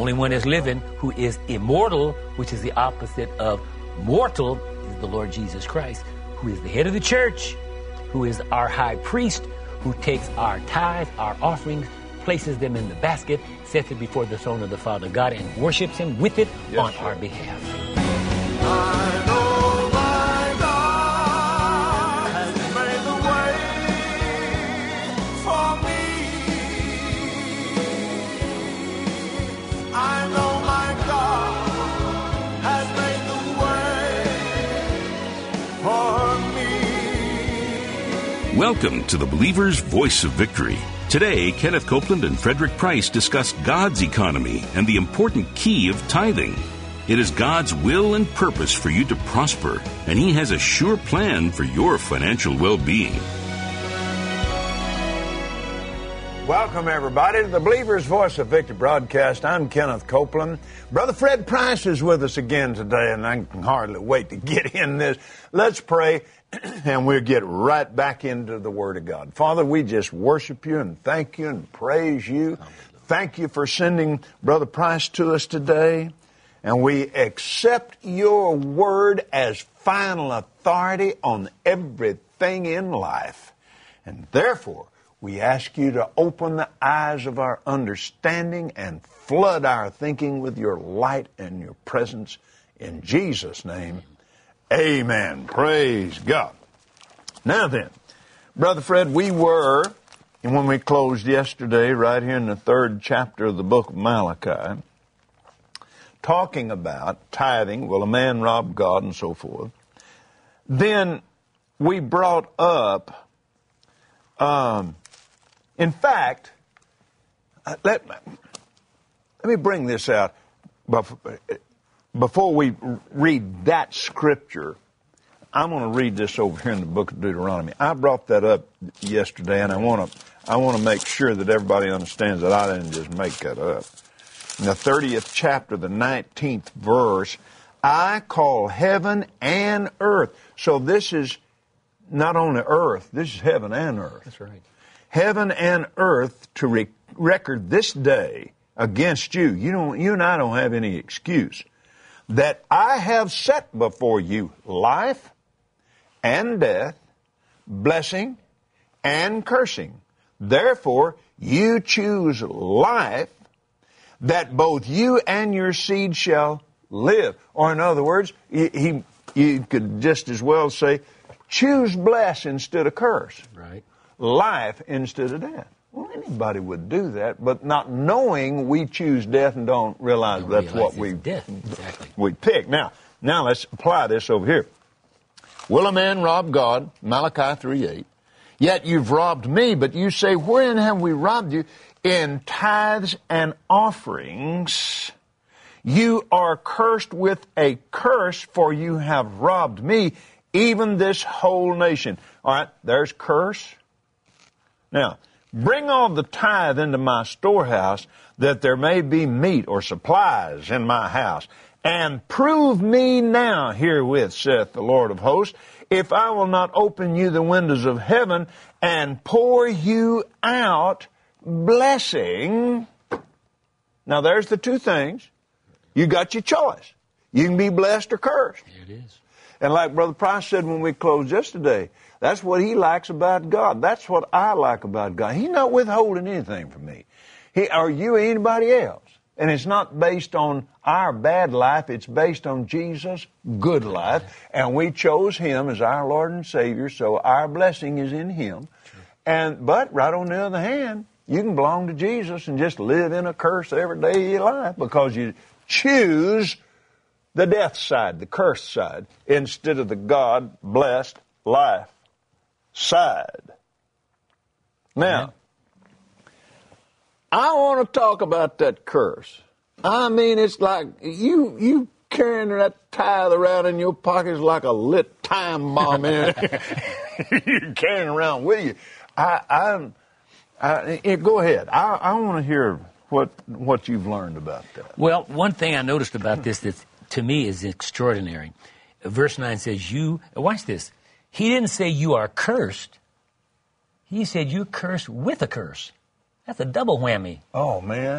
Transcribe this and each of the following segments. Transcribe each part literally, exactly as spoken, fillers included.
only one is living, who is immortal, which is the opposite of mortal, is the Lord Jesus Christ, who is the head of the church, who is our high priest, who takes our tithes, our offerings, places them in the basket, sets it before the throne of the Father God, and worships him with it yes, on sir. our behalf. I know my God has made the way for me. I know my God has made the way for me. Welcome to the Believer's Voice of Victory. Today, Kenneth Copeland and Frederick Price discuss God's economy and the important key of tithing. It is God's will and purpose for you to prosper, and He has a sure plan for your financial well-being. Welcome, everybody, to the Believer's Voice of Victory broadcast. I'm Kenneth Copeland. Brother Fred Price is with us again today, and I can hardly wait to get in this. Let's pray, and we'll get right back into the Word of God. Father, we just worship you and thank you and praise you. Thank you for sending Brother Price to us today. And we accept your word as final authority on everything in life. And therefore, we ask you to open the eyes of our understanding and flood our thinking with your light and your presence. In Jesus' name, amen. Praise God. Now then, Brother Fred, we were, and when we closed yesterday, right here in the third chapter of the book of Malachi, talking about tithing, well, a man robbed God and so forth. Then we brought up, um, in fact, uh, let, let me bring this out. Before we read that scripture, I'm going to read this over here in the book of Deuteronomy. I brought that up yesterday, and I want to I want to make sure that everybody understands that I didn't just make that up. In the thirtieth chapter, the nineteenth verse, I call heaven and earth. So this is not only earth, this is heaven and earth. That's right. Heaven and earth to re- record this day against you. You don't, you and I don't have any excuse. That I have set before you life and death, blessing and cursing. Therefore, you choose life, that both you and your seed shall live. Or in other words, he, he you could just as well say, choose bless instead of curse. Right. Life instead of death. Well, anybody would do that, but not knowing we choose death and don't realize don't that's realize what we death. Exactly. we pick. Now, now let's apply this over here. Will a man rob God? Malachi three eight. Yet you've robbed me, but you say, wherein have we robbed you? In tithes and offerings. You are cursed with a curse, for you have robbed me, even this whole nation. All right, there's curse. Now, bring all the tithe into my storehouse, that there may be meat or supplies in my house. And prove me now herewith, saith the Lord of hosts, if I will not open you the windows of heaven and pour you out blessing. Now, there's the two things. You got your choice. You can be blessed or cursed. Here it is. And like Brother Price said when we closed yesterday, that's what he likes about God. That's what I like about God. He's not withholding anything from me. He, or you or anybody else. And it's not based on our bad life. It's based on Jesus' good life. And we chose Him as our Lord and Savior, so our blessing is in Him. True. And but right on the other hand, you can belong to Jesus and just live in a curse every day of your life because you choose the death side, the curse side, instead of the God-blessed life side. Now, I want to talk about that curse. I mean, it's like you you carrying that tithe around in your pockets like a lit time bomb in it. You're carrying around with you. I, I'm, I, I, go ahead. I, I want to hear what what you've learned about that. Well, one thing I noticed about this that to me is extraordinary. Verse nine says, "You." Watch this. He didn't say you are cursed. He said you're cursed with a curse. That's a double whammy. Oh, man.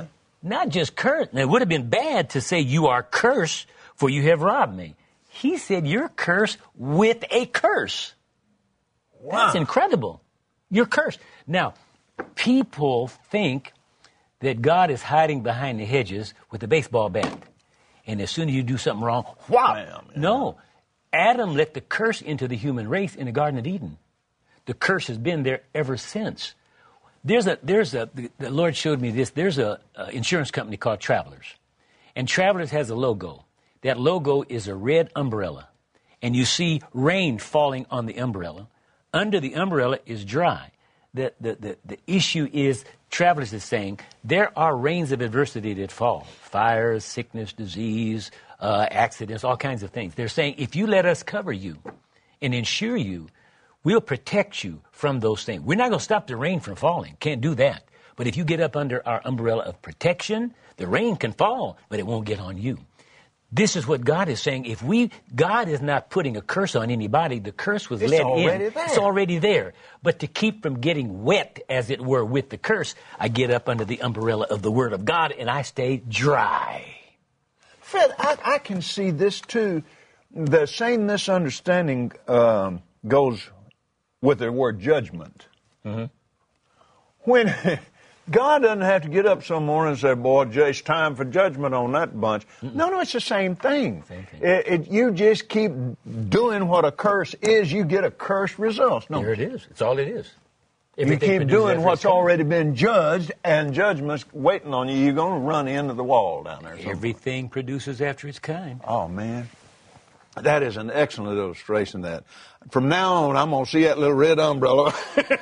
not just cursed. Now, it would have been bad to say you are cursed for you have robbed me. He said you're cursed with a curse. Wow. That's incredible. You're cursed. Now, people think that God is hiding behind the hedges with a baseball bat. And as soon as you do something wrong, wow. Bam, yeah. No. Adam let the curse into the human race in the Garden of Eden. The curse has been there ever since. There's a, there's a, the, the Lord showed me this. There's a, a insurance company called Travelers. And Travelers has a logo. That logo is a red umbrella. And you see rain falling on the umbrella. Under the umbrella is dry. The, the, the, the issue is, Travelers is saying, there are rains of adversity that fall. Fires, sickness, disease, uh, accidents, all kinds of things. They're saying, if you let us cover you and insure you, we'll protect you from those things. We're not going to stop the rain from falling. Can't do that. But if you get up under our umbrella of protection, the rain can fall, but it won't get on you. This is what God is saying. If we, God is not putting a curse on anybody. The curse was it's let already in. There. It's already there. But to keep from getting wet, as it were, with the curse, I get up under the umbrella of the Word of God and I stay dry. Fred, I, I can see this too. The same misunderstanding um, goes with the word judgment. Mm-hmm. When God doesn't have to get up some morning and say, boy, Jay, it's time for judgment on that bunch. Mm-mm. No, no, it's the same thing. Same thing. It, it, you just keep doing what a curse is, you get a cursed result. No. Here it is. It's all it is. Everything you keep doing what's already been judged, and judgment's waiting on you. You're going to run into the wall down there. Somewhere. Everything produces after its kind. Oh, man. That is an excellent illustration of that. From now on, I'm going to see that little red umbrella.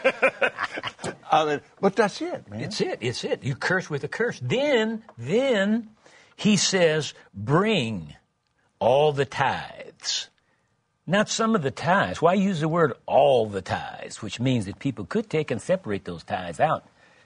I mean, but that's it, man. It's it. It's it. You curse with a curse. Then, then he says, bring all the tithes. Not some of the tithes. Why use the word all the tithes, which means that people could take and separate those tithes out.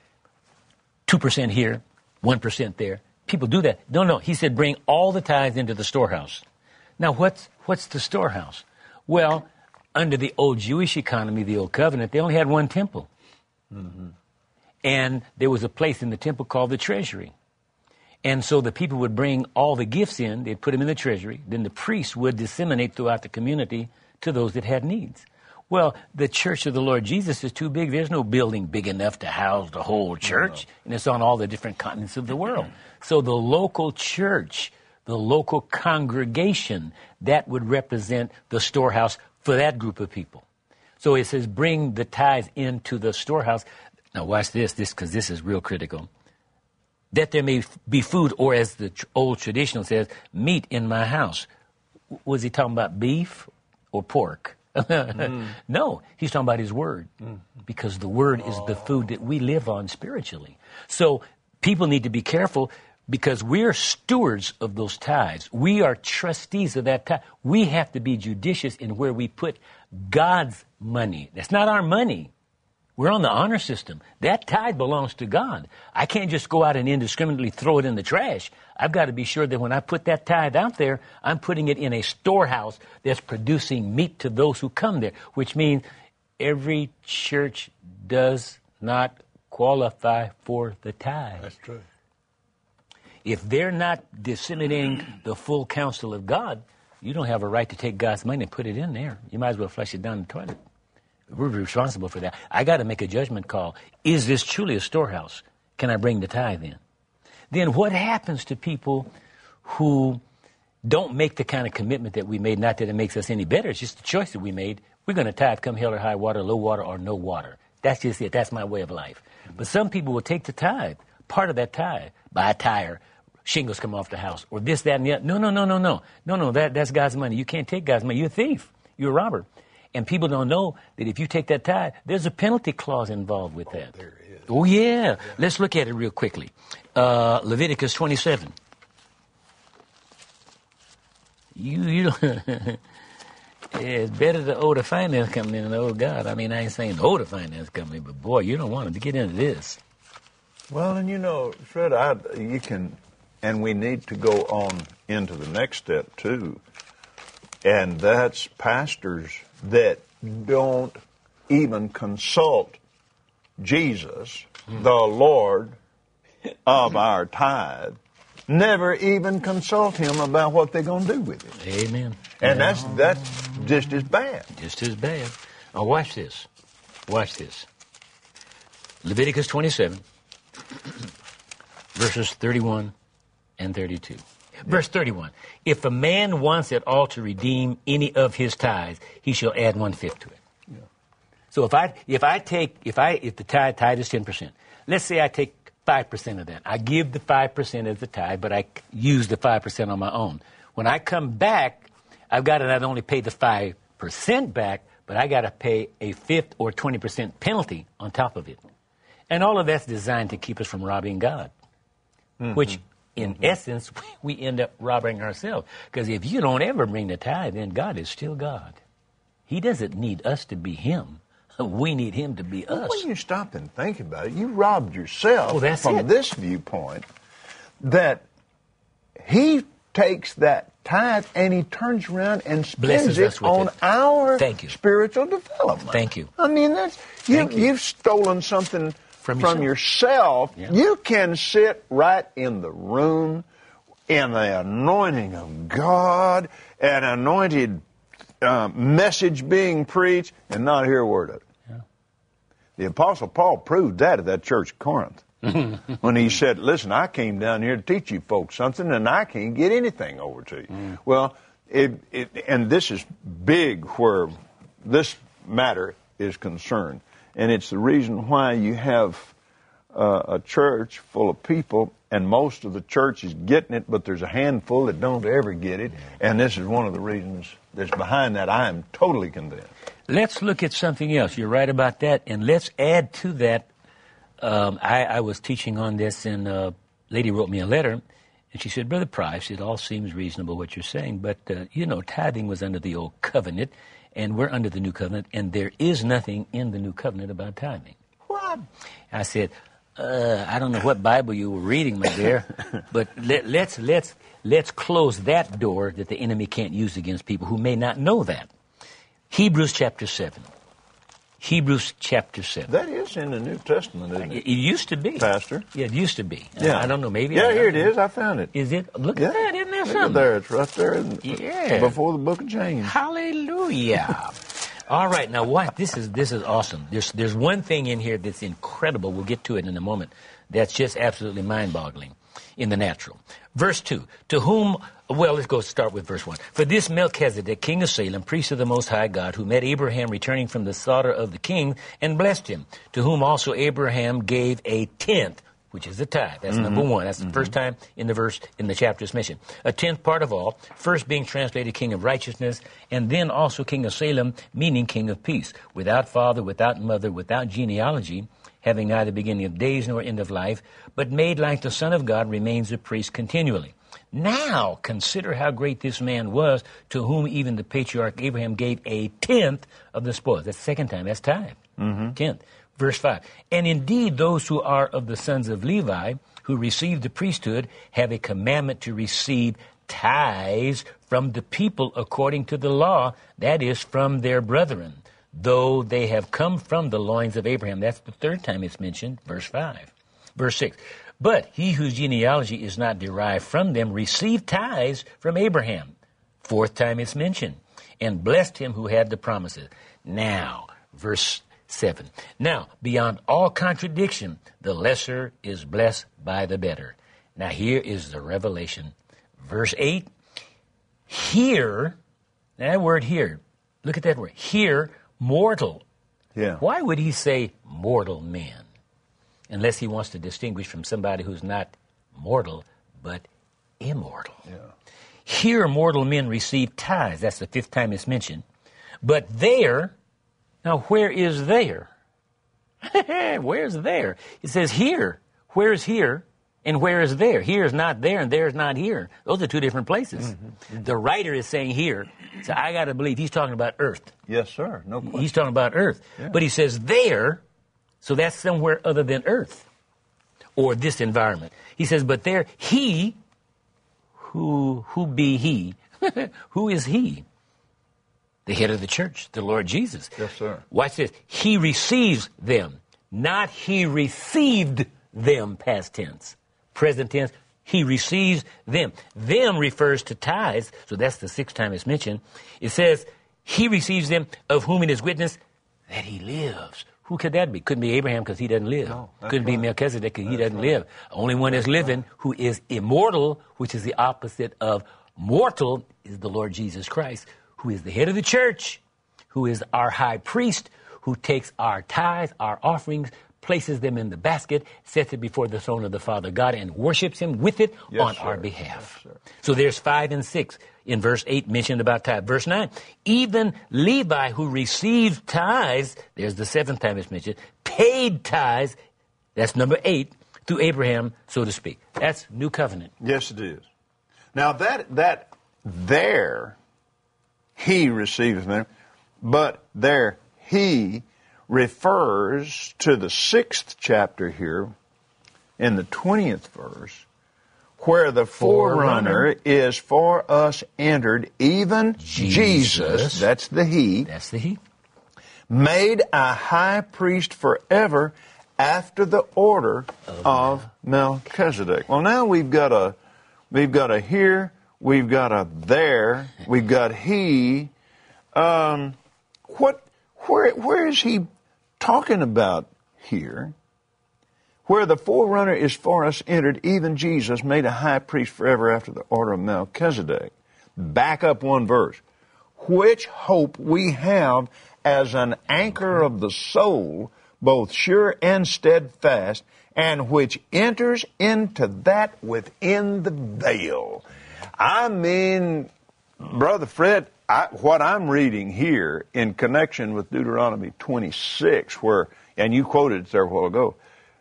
two percent here, one percent there. People do that. No, no. He said, bring all the tithes into the storehouse. Now, what's what's the storehouse? Well, under the old Jewish economy, the old covenant, they only had one temple. Mm-hmm. And there was a place in the temple called the treasury. And so the people would bring all the gifts in, they'd put them in the treasury, then the priests would disseminate throughout the community to those that had needs. Well, the church of the Lord Jesus is too big. There's no building big enough to house the whole church, no. And it's on all the different continents of the world. So the local church, the local congregation, that would represent the storehouse for that group of people. So it says, bring the tithes into the storehouse. Now watch this, this because this is real critical. That there may be food, or as the tr- old traditional says, meat in my house. Was he talking about beef or pork? mm. No, he's talking about his word. Mm. Because the word oh. is the food that we live on spiritually. So people need to be careful, because we're stewards of those tithes. We are trustees of that tithe. We have to be judicious in where we put God's money. That's not our money. We're on the honor system. That tithe belongs to God. I can't just go out and indiscriminately throw it in the trash. I've got to be sure that when I put that tithe out there, I'm putting it in a storehouse that's producing meat to those who come there, which means every church does not qualify for the tithe. That's true. If they're not disseminating the full counsel of God, you don't have a right to take God's money and put it in there. You might as well flush it down the toilet. We're responsible for that. I got to make a judgment call. Is this truly a storehouse? Can I bring the tithe in? Then what happens to people who don't make the kind of commitment that we made? Not that it makes us any better. It's just the choice that we made. We're going to tithe come hell or high water, low water, or no water. That's just it. That's my way of life. But some people will take the tithe, part of that tithe, buy a tire, shingles come off the house, or this, that, and the other. No, no, no, no, no. No, no, that, that's God's money. You can't take God's money. You're a thief. You're a robber. And people don't know that if you take that tithe, there's a penalty clause involved with that. Oh, there is. Oh, yeah. yeah. Let's look at it real quickly. Uh, Leviticus twenty-seven. You, you don't... It's better to owe the finance company than to owe God. I mean, I ain't saying owe the finance company, but boy, you don't want them to get into this. Well, and you know, Fred, I, you can, and we need to go on into the next step too, and that's pastors that don't even consult Jesus, mm. the Lord, of our tithe never even consult him about what they're going to do with it. Amen. And that's that's just as bad. Just as bad. Now watch this. Watch this. Leviticus twenty-seven, verses thirty-one and thirty-two. Verse thirty-one. If a man wants at all to redeem any of his tithes, he shall add one-fifth to it. Yeah. So if I if I take if I if the tithe tithe is ten percent, let's say I take five percent of that. I give the five percent as the tithe, but I use the five percent on my own. When I come back, I've got to not only pay the five percent back, but I got to pay a fifth or twenty percent penalty on top of it. And all of that's designed to keep us from robbing God, mm-hmm. which in mm-hmm. essence, we end up robbing ourselves. Because if you don't ever bring the tithe, then God is still God. He doesn't need us to be him. We need him to be well, us. When you stop and think about it, you robbed yourself well, that's from it. this viewpoint that he takes that tithe and he turns around and spends it on it. our Thank you. spiritual development. Thank you. I mean, that's you, you. you've stolen something from, from yourself. yourself. Yeah. You can sit right in the room in the anointing of God, an anointed uh, message being preached, and not hear a word of it. Yeah. The Apostle Paul proved that at that church of Corinth. When he said, listen, I came down here to teach you folks something, and I can't get anything over to you. Mm. Well, it, it, and this is big where this matter is concerned. And it's the reason why you have uh, a church full of people, and most of the church is getting it, but there's a handful that don't ever get it. And this is one of the reasons that's behind that. I am totally convinced. Let's look at something else. You're right about that. And let's add to that. Um, I, I was teaching on this, and a lady wrote me a letter, and she said, Brother Price, it all seems reasonable what you're saying, but, uh, you know, tithing was under the old covenant, and we're under the new covenant, and there is nothing in the new covenant about tithing. What? I said, uh, I don't know what Bible you were reading, my dear, but let, let's, let's, let's close that door that the enemy can't use against people who may not know that. Hebrews chapter seven. Hebrews chapter seven. That is in the New Testament, isn't it? It, it used to be. Pastor? Yeah, it used to be. Yeah. I, I don't know, maybe. Yeah, I, here it is. I found it. Is it? Look yeah. at that. Isn't that Look something? there. It's right there in, yeah. before the book of James. Hallelujah. All right, now what? This is this is awesome. There's there's one thing in here that's incredible. We'll get to it in a moment. That's just absolutely mind-boggling in the natural. Verse two, to whom, well, let's go start with verse one. For this Melchizedek, king of Salem, priest of the Most High God, who met Abraham returning from the slaughter of the king and blessed him, to whom also Abraham gave a tenth, which is the tithe. That's mm-hmm. number one. That's the mm-hmm. first time in the verse, in the chapter it's mentioned. A tenth part of all, first being translated king of righteousness, and then also king of Salem, meaning king of peace, without father, without mother, without genealogy, having neither beginning of days nor end of life, but made like the Son of God, remains a priest continually. Now consider how great this man was, to whom even the patriarch Abraham gave a tenth of the spoils. That's the second time. That's tithe. Mm-hmm. Tenth. Verse five. And indeed those who are of the sons of Levi, who receive the priesthood, have a commandment to receive tithes from the people according to the law, that is, from their brethren, though they have come from the loins of Abraham. That's the third time it's mentioned, verse five. Verse six. But he whose genealogy is not derived from them received tithes from Abraham. Fourth time it's mentioned. And blessed him who had the promises. Now, verse seven. Now, beyond all contradiction, the lesser is blessed by the better. Now, here is the revelation. Verse eight. Here, that word here, look at that word. Here, mortal. Yeah. Why would he say mortal men? Unless he wants to distinguish from somebody who's not mortal, but immortal. Yeah. Here, mortal men receive tithes. That's the fifth time it's mentioned. But there, now where is there? Where's there? It says here. Where is here and where is there? Here is not there and there is not here. Those are two different places. Mm-hmm, mm-hmm. The writer is saying here. So I got to believe he's talking about earth. Yes, sir. No question. He's talking about earth. Yeah. But he says there, so that's somewhere other than earth or this environment. He says, but there, he, who, who be he? Who is he? The head of the church, the Lord Jesus. Yes, sir. Watch this. He receives them, not he received them, past tense. Present tense, he receives them. Them refers to tithes, so that's the sixth time it's mentioned. It says, he receives them of whom it is witness that he lives. Who could that be? Couldn't be Abraham because he doesn't live. No, Couldn't be right. Melchizedek because he That's doesn't right. live. Only one that's living who is immortal, which is the opposite of mortal, is the Lord Jesus Christ, who is the head of the church, who is our high priest, who takes our tithes, our offerings, places them in the basket, sets it before the throne of the Father God, and worships him with it Yes, on sir. our behalf. Yes, sir. So there's five and six in verse eight mentioned about tithe. Verse nine, even Levi who received tithes, there's the seventh time it's mentioned, paid tithes, that's number eight, through Abraham, so to speak. That's new covenant. Yes, it is. Now that that there he receives them, but there he refers to the sixth chapter here in the twentieth verse, where the forerunner, Forerunner. is for us entered, even Jesus, Jesus. that's the he, That's the he. made a high priest forever after the order of Melchizedek. Well, now we've got a we've got a here, we've got a there, we've got he. Um, what where where is he talking about here? Where the forerunner is for us entered, even Jesus made a high priest forever after the order of Melchizedek. Back up one verse. Which hope we have as an anchor of the soul, both sure and steadfast, and which enters into that within the veil. I mean, Brother Fred, I, what I'm reading here in connection with Deuteronomy twenty-six, where, and you quoted it there a while ago,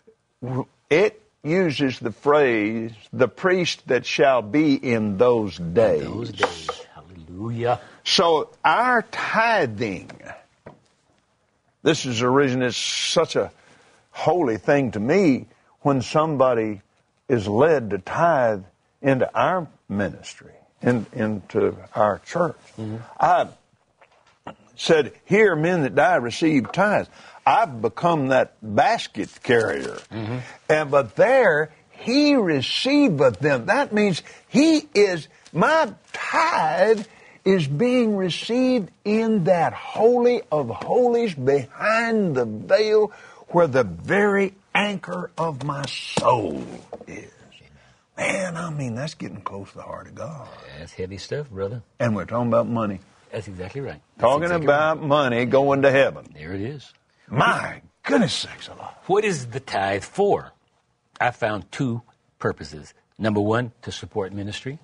it uses the phrase, the priest that shall be in those days. Those days. Hallelujah. So our tithing, this is the reason it's such a holy thing to me when somebody is led to tithe into our ministry, in, into our church. Mm-hmm. I said, here men that die receive tithes. I've become that basket carrier. Mm-hmm. And but there he receiveth them. That means he is, my tithe is being received in that holy of holies behind the veil where the very anchor of my soul is. Man, I mean, that's getting close to the heart of God. That's heavy stuff, brother. And we're talking about money. That's exactly right. That's Talking exactly about right. money going to heaven. There it is. My goodness sakes alive. What is the tithe for? I found two purposes. Number one, to support ministry.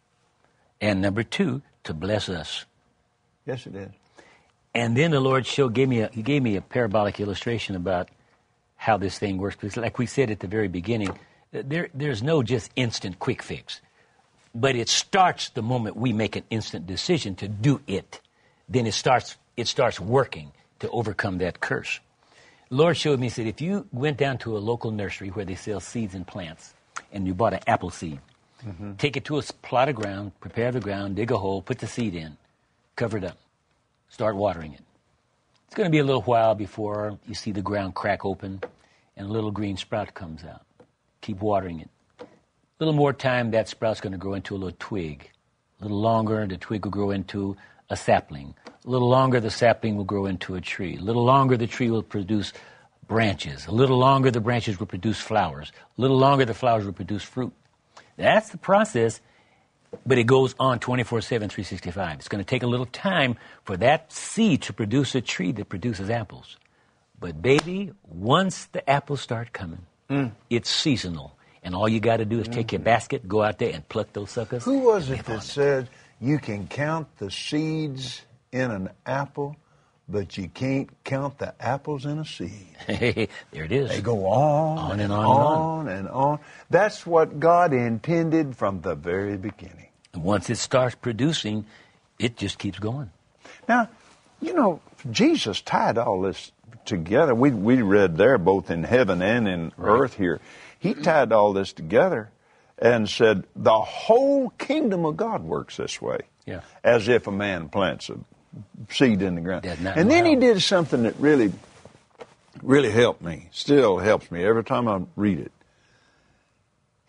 And number two, to bless us. Yes, it is. And then the Lord showed, gave me a, he gave me a parabolic illustration about how this thing works. Because like we said at the very beginning, there, there's no just instant quick fix. But it starts the moment we make an instant decision to do it. Then it starts, it starts working to overcome that curse. The Lord showed me, he said, if you went down to a local nursery where they sell seeds and plants, and you bought an apple seed, mm-hmm. take it to a plot of ground, prepare the ground, dig a hole, put the seed in, cover it up, start watering it. It's going to be a little while before you see the ground crack open and a little green sprout comes out. Keep watering it. A little more time, that sprout's going to grow into a little twig. A little longer, the twig will grow into a sapling. A little longer, the sapling will grow into a tree. A little longer, the tree will produce branches. A little longer, the branches will produce flowers. A little longer, the flowers will produce fruit. That's the process, but it goes on twenty-four seven, three sixty-five. It's going to take a little time for that seed to produce a tree that produces apples. But baby, once the apples start coming, mm. it's seasonal. And all you got to do is take your basket, go out there and pluck those suckers. Who was it that said you can count the seeds in an apple, but you can't count the apples in a seed? There it is. They go on, On and and on, on and on. That's what God intended from the very beginning. And once it starts producing, it just keeps going. Now, you know, Jesus tied all this together. We we read there both in heaven and in Right. earth here. He tied all this together and said the whole kingdom of God works this way. Yeah. As if a man plants a seed in the ground. Does not And know then he how. did something that really, really helped me, still helps me every time I read it.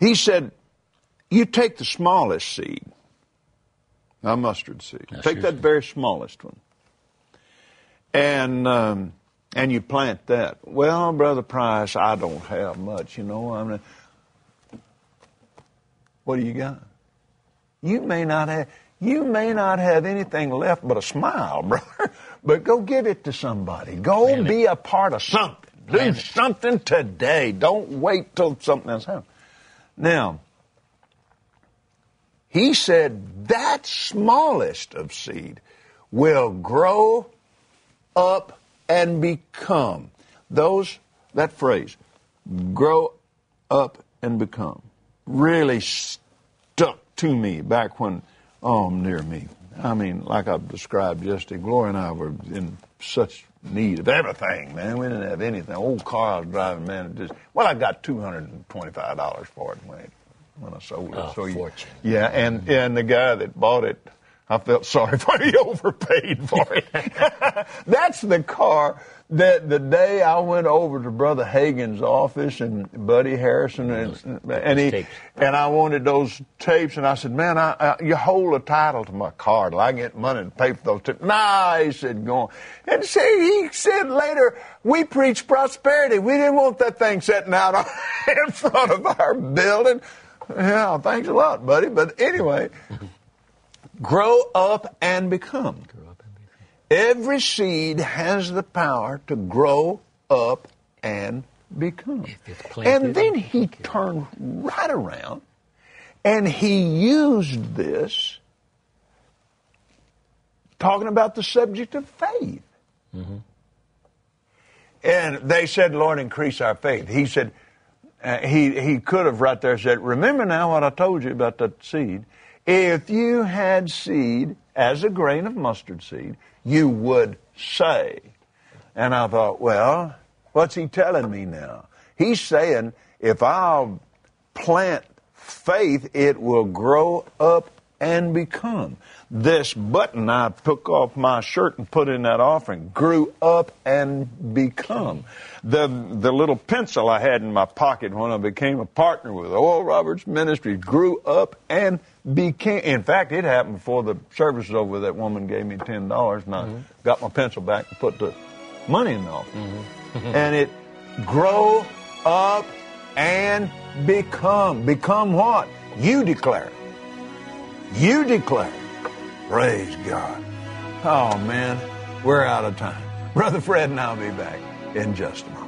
he said, you take the smallest seed, a mustard seed. That's take that seed. very smallest one. And um, and you plant that. Well, Brother Price, I don't have much, you know. I mean, what do you got? You may not have you may not have anything left but a smile, brother. But go give it to somebody. Go Plant be it. a part of something. Do Plant it. something today. Don't wait till something else happens. Now, he said that smallest of seed will grow up and become. Those, that phrase, grow up and become, really stuck to me back when, oh, near me. I mean, like I've described yesterday, Gloria and I were in such need of everything, man. We didn't have anything. Old car I was driving, man, it just, well, I got two hundred twenty-five dollars for it when, it, when I sold it. Oh, so you, fortune. Yeah, and, and the guy that bought it, I felt sorry for him. He overpaid for it. That's the car that the day I went over to Brother Hagin's office and Buddy Harrison and, and he tapes. and I wanted those tapes, and I said, man, I, I, you hold the title to my car till I get money to pay for those tapes. Nah, he said, go on. And see, he said later, we preach prosperity. We didn't want that thing sitting out in front of our building. Yeah, thanks a lot, buddy. But anyway, grow up and become. Every seed has the power to grow up and become. And then he turned right around and he used this talking about the subject of faith. Mm-hmm. And they said, Lord, increase our faith. He said, uh, he, he could have right there said, remember now what I told you about that seed. If you had seed as a grain of mustard seed, you would say. And I thought, well, what's he telling me now? He's saying, if I'll plant faith, it will grow up and become. This button I took off my shirt and put in that offering grew up and become. The the little pencil I had in my pocket when I became a partner with Oral Roberts Ministries grew up and became. In fact, it happened before the service was over. That woman gave me ten dollars, and I mm-hmm. got my pencil back and put the money in the offering. Mm-hmm. And it grow up and become. Become what? You declare it. You declare it. Praise God. Oh, man, we're out of time. Brother Fred and I'll be back in just a moment.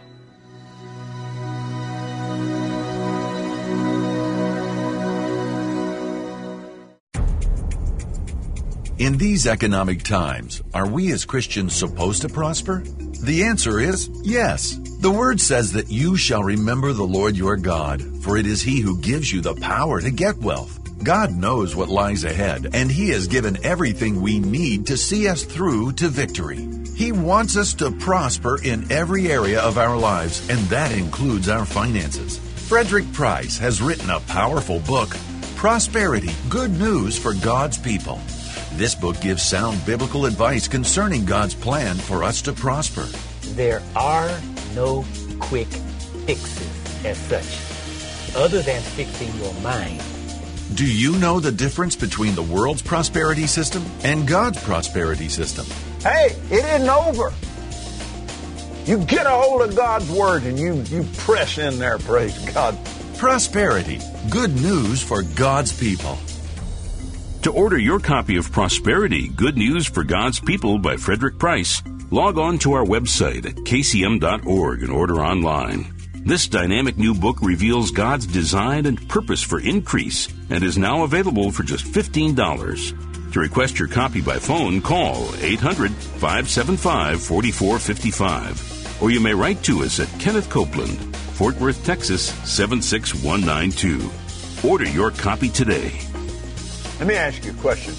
In these economic times, are we as Christians supposed to prosper? The answer is yes. The Word says that you shall remember the Lord your God, for it is He who gives you the power to get wealth. God knows what lies ahead, and He has given everything we need to see us through to victory. He wants us to prosper in every area of our lives, and that includes our finances. Frederick Price has written a powerful book, Prosperity, Good News for God's People. This book gives sound biblical advice concerning God's plan for us to prosper. There are no quick fixes as such, other than fixing your mind. Do you know the difference between the world's prosperity system and God's prosperity system? Hey, it isn't over. You get a hold of God's Word and you, you press in there, praise God. Prosperity, good news for God's people. To order your copy of Prosperity, Good News for God's People by Frederick Price, log on to our website at k c m dot org and order online. This dynamic new book reveals God's design and purpose for increase and is now available for just fifteen dollars. To request your copy by phone, call eight hundred, five seven five, four four five five. Or you may write to us at Kenneth Copeland, Fort Worth, Texas, seven six one nine two. Order your copy today. Let me ask you a question.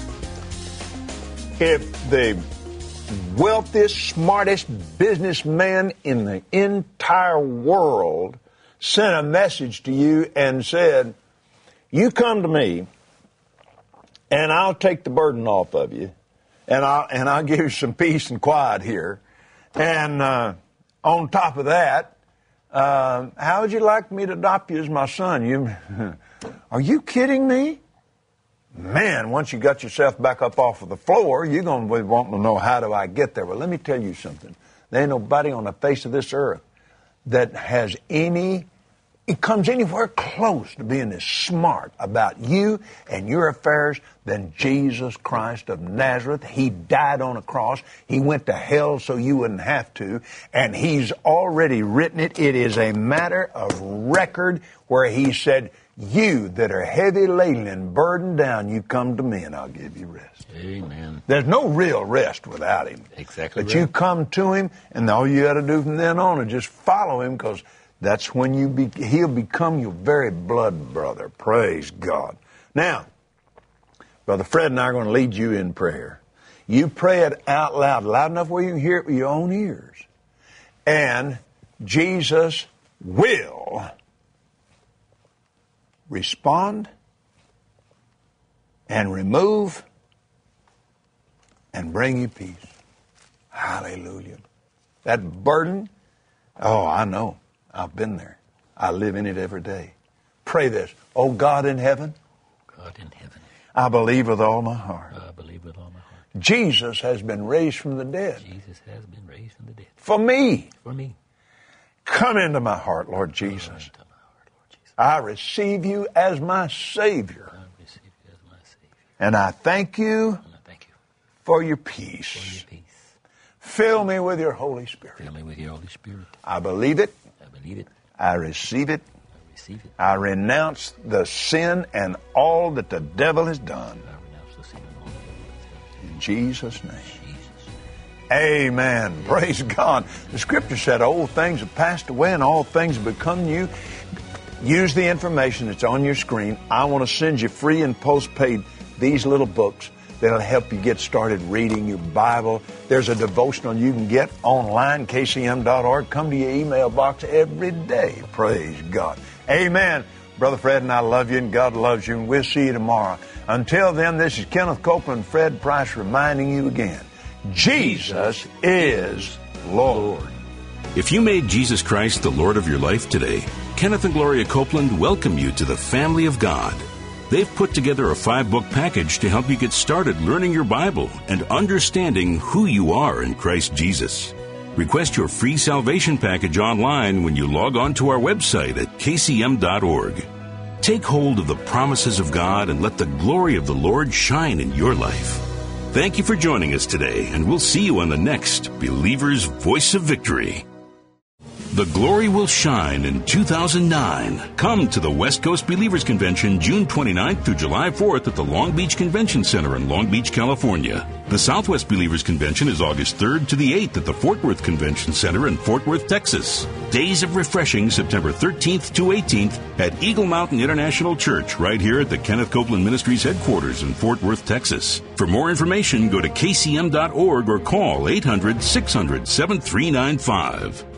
If the wealthiest, smartest businessman in the entire world sent a message to you and said, you come to me and I'll take the burden off of you and I'll, and I'll give you some peace and quiet here. And uh, on top of that, Uh, how would you like me to adopt you as my son? You, are you kidding me? Man, once you got yourself back up off of the floor, you're going to be wanting to know, how do I get there? Well, let me tell you something. There ain't nobody on the face of this earth that has any, it comes anywhere close to being as smart about you and your affairs than Jesus Christ of Nazareth. He died on a cross. He went to hell so you wouldn't have to. And he's already written it. It is a matter of record where he said, you that are heavy laden and burdened down, you come to me and I'll give you rest. Amen. There's no real rest without him. Exactly. But right. you come to him, and all you got to do from then on is just follow him, because that's when you be, he'll become your very blood brother. Praise God. Now, Brother Fred and I are going to lead you in prayer. You pray it out loud, loud enough where you can hear it with your own ears. And Jesus will respond and remove and bring you peace. Hallelujah. That burden, oh, I know. I've been there. I live in it every day. Pray this. Oh, God in heaven. God in heaven. I believe with all my heart. I believe with all my heart. Jesus has been raised from the dead. Jesus has been raised from the dead. For me. For me. Come into my heart, Lord Jesus. Come into my heart, Lord Jesus. I receive you as my Savior. I receive you as my Savior. And I thank you And I thank you for your peace. for your peace. Fill me with your Holy Spirit. Fill me with your Holy Spirit. I believe it. I believe it. I receive it. I receive it. I renounce the sin and all that the devil has done. I renounce the sin and all that the In Jesus' name. Jesus. Amen. Praise God. The scripture said old things have passed away and all things have become new. Use the information that's on your screen. I want to send you free and postpaid these little books that'll help you get started reading your Bible. There's a devotional you can get online, K C M dot org. Come to your email box every day. Praise God. Amen. Brother Fred and I love you, and God loves you, and we'll see you tomorrow. Until then, this is Kenneth Copeland, Fred Price, reminding you again, Jesus is Lord. If you made Jesus Christ the Lord of your life today, Kenneth and Gloria Copeland welcome you to the family of God. They've put together a five-book package to help you get started learning your Bible and understanding who you are in Christ Jesus. Request your free salvation package online when you log on to our website at K C M dot org. Take hold of the promises of God and let the glory of the Lord shine in your life. Thank you for joining us today, and we'll see you on the next Believer's Voice of Victory. The glory will shine in two thousand nine. Come to the West Coast Believers Convention June twenty-ninth through July fourth at the Long Beach Convention Center in Long Beach, California. The Southwest Believers Convention is August third to the eighth at the Fort Worth Convention Center in Fort Worth, Texas. Days of Refreshing September thirteenth to eighteenth at Eagle Mountain International Church right here at the Kenneth Copeland Ministries headquarters in Fort Worth, Texas. For more information, go to K C M dot org or call eight hundred, six hundred, seven three nine five.